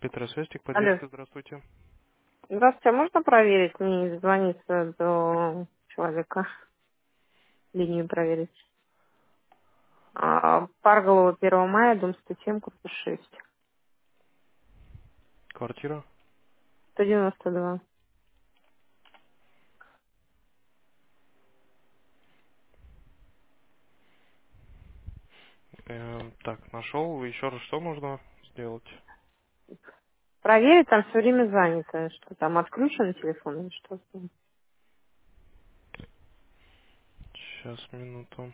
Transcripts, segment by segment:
Петросвязь, Алло. техподдержка, здравствуйте. Здравствуйте, а можно проверить, мне не звонится до человека, линию проверить? Парголова 1 мая, дом 107, корпус 6. Квартира. 192. Так, нашел. Еще раз что нужно сделать? Проверить, там все время занято, что там отключен телефон или что-то. Сейчас, минуту.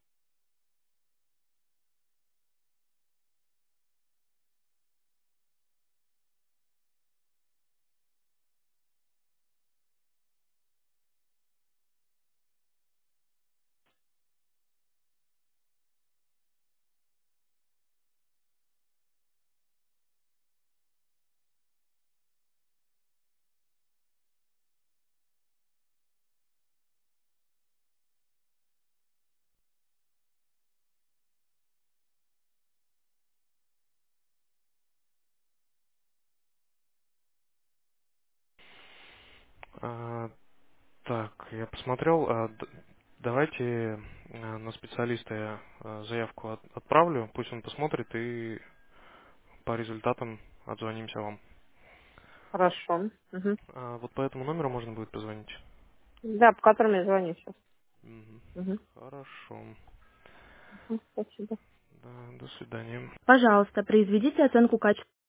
А, так, я посмотрел. Давайте на специалиста я заявку отправлю. Пусть он посмотрит и по результатам отзвонимся вам. Хорошо. Мгм. Вот по этому номеру можно будет позвонить? Да, по которому я звоню сейчас. Мгм. Мгм. Хорошо. Спасибо. Да, до свидания. Пожалуйста, произведите оценку качества.